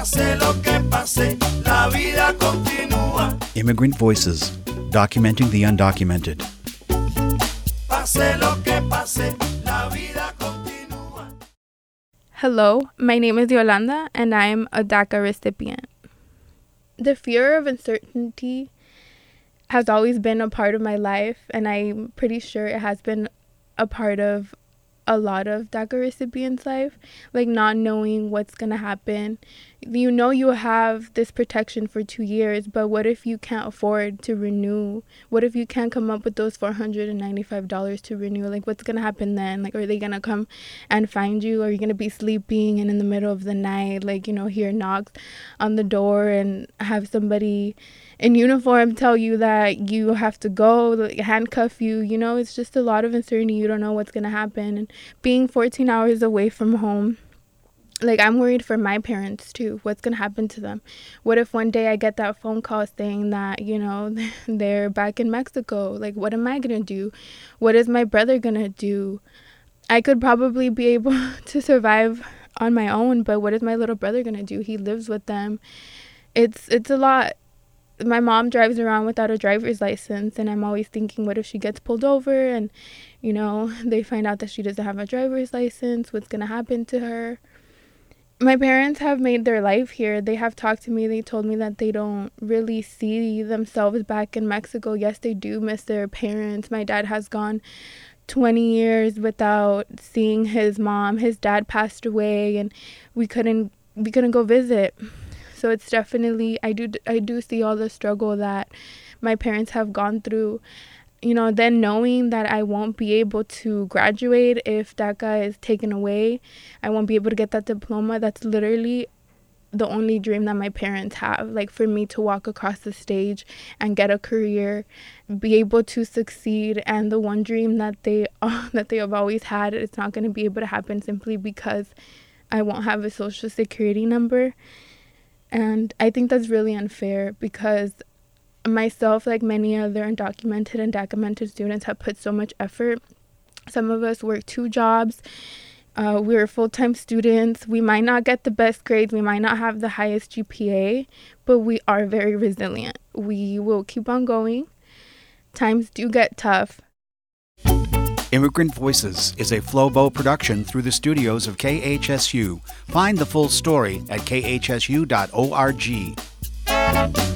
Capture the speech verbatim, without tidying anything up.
Pase lo que pase, la vida continúa. Immigrant Voices, documenting the undocumented. Pase lo que pase, la vida continúa. Hello, my name is Yolanda, and I am a DACA recipient. The fear of uncertainty has always been a part of my life, and I'm pretty sure it has been a part of a lot of DACA recipients' life, like not knowing what's gonna happen. You know you have this protection for two years, but what if you can't afford to renew? What if you can't come up with those four hundred ninety-five dollars to renew? Like, what's gonna happen then? Like, are they gonna come and find you? Are you gonna be sleeping and in the middle of the night, like, you know, hear knocks on the door and have somebody in uniform tell you that you have to go, like, handcuff you? You know, it's just a lot of uncertainty. You don't know what's gonna happen. And being fourteen hours away from home, like, I'm worried for my parents too. What's gonna happen to them? What if one day I get that phone call saying that, you know, they're back in Mexico? Like, what am I gonna do? What is my brother gonna do? I could probably be able to survive on my own, but what is my little brother gonna do? He lives with them. It's it's a lot. My mom drives around without a driver's license, and I'm always thinking, what if she gets pulled over and, you know, they find out that she doesn't have a driver's license? What's gonna happen to her? My parents have made their life here. They have talked to me. They told me that they don't really see themselves back in Mexico. Yes, they do miss their parents. My dad has gone twenty years without seeing his mom. His dad passed away, and we couldn't we couldn't go visit. So it's definitely, I do I do see all the struggle that my parents have gone through. You know, then knowing that I won't be able to graduate if DACA is taken away, I won't be able to get that diploma. That's literally the only dream that my parents have, like, for me to walk across the stage and get a career, be able to succeed. And the one dream that they uh, that they have always had, it's not going to be able to happen simply because I won't have a social security number. And I think that's really unfair because myself, like many other undocumented and documented students, have put so much effort. Some of us work two jobs. Uh, we're full-time students. We might not get the best grades. We might not have the highest G P A, but we are very resilient. We will keep on going. Times do get tough. Immigrant Voices is a Flobo production through the studios of K H S U. Find the full story at k h s u dot org.